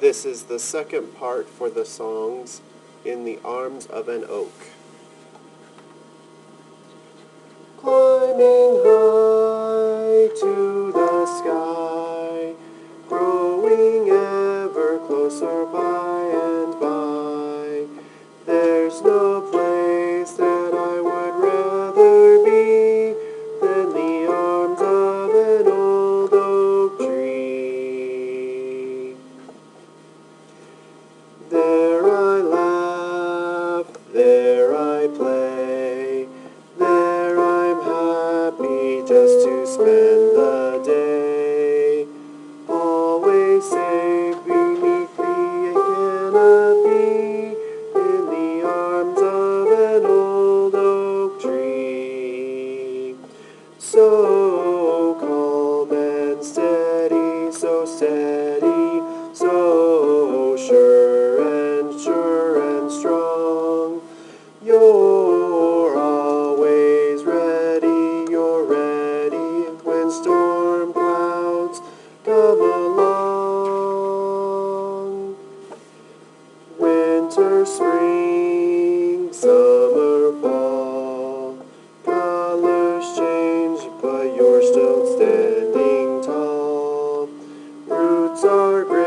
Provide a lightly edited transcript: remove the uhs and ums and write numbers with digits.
This is the second part for the songs In the Arms of an Oak. Climbing high to the sky, growing ever closer by and by, there's no place that I would rather be than the arms of an old oak tree. There I laugh, there I play, there I'm happy just to spend the day. Always safe beneath the canopy, in the arms of an old oak tree. So calm and steady, so sure and strong. You're always ready, you're ready when storm clouds come along. Winter, spring, summer, fall, colors change, but you're still standing tall. Roots are great.